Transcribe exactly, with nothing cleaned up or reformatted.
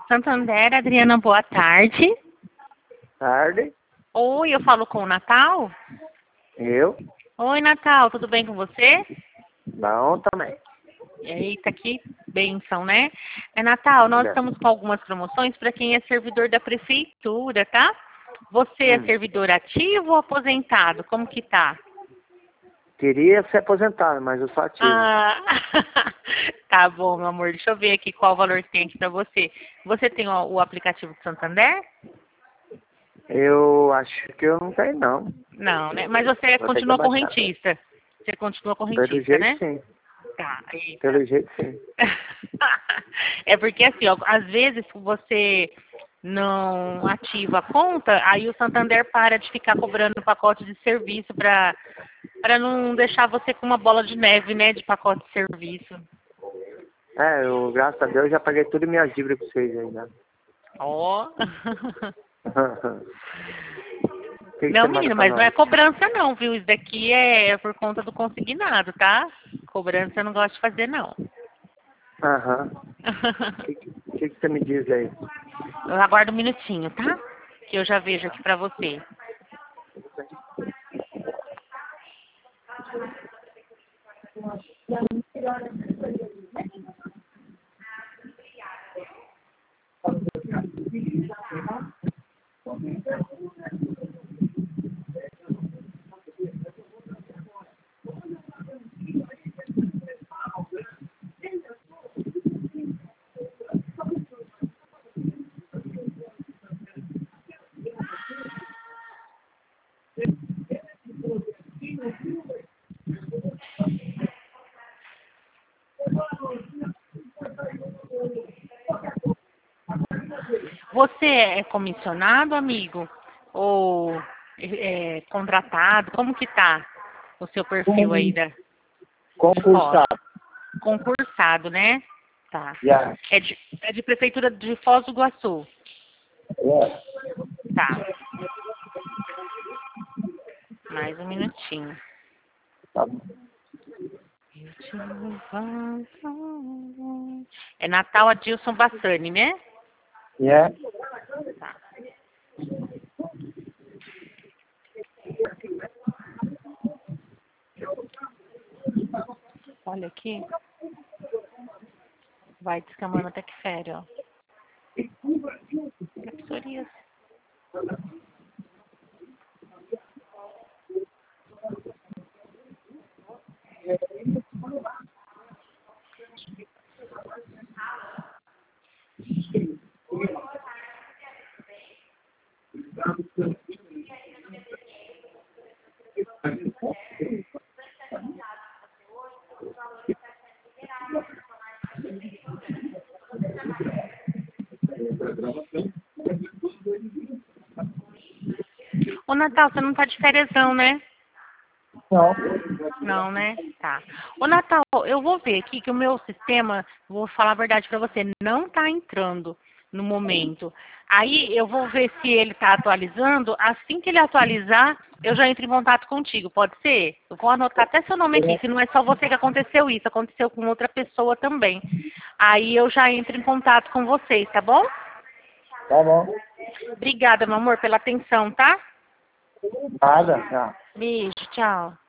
Santander, Adriana, boa tarde. Tarde. Oi, eu falo com o Natal? Eu? Oi, Natal, tudo bem com você? Bom também. Eita, que bênção, né? É, Natal, nós É. estamos com algumas promoções para quem é servidor da prefeitura, tá? Você é Hum. servidor ativo ou aposentado? Como que tá? Queria ser aposentado, mas eu sou ativo. Ah, tá bom, meu amor. Deixa eu ver aqui qual o valor que tem aqui para você. Você tem o, o aplicativo do Santander? Eu acho que eu não tenho, não. Não, né? Mas você Vou ter que continua abaixar. correntista. Você continua Pelo correntista, jeito, né? sim. Tá, eita. Pelo jeito, sim. É porque assim, ó, às vezes você não ativa a conta, aí o Santander para de ficar cobrando pacote de serviço para para não deixar você com uma bola de neve, né, de pacote de serviço. É, eu, graças a Deus, já paguei tudo minhas dívidas com vocês aí, né? Ó. O que, que Não, você manda menino, pra mas não é nós? cobrança não, viu? Isso daqui é por conta do consignado, tá? Cobrança eu não gosto de fazer, não. Aham. O que, que, que, que você me diz aí? Eu aguardo um minutinho, tá? Que eu já vejo aqui pra você. Você é comissionado, amigo? Ou é, contratado? Como que tá o seu perfil aí da, de Foz? Concursado. Concursado, né? Tá. Já. É de, é de prefeitura de Foz do Iguaçu. É. Tá. Mais um minutinho. Tá bom. É Natal Adilson Bassani, né? É. Tá. Olha aqui. Vai descamando até que fere, ó. Que psoríase. Ô, Natal, você não tá de férias não, né? Não. Não, né? Tá. Ô, Natal, eu vou ver aqui que o meu sistema, vou falar a verdade pra você, não tá entrando no momento. Aí eu vou ver se ele tá atualizando. Assim que ele atualizar, eu já entro em contato contigo, pode ser? Eu vou anotar até seu nome aqui, que não é só você que aconteceu isso, aconteceu com outra pessoa também. Aí eu já entro em contato com vocês, tá bom? Tá bom. Obrigada, meu amor, pela atenção, tá? Nada. Não. Beijo, tchau.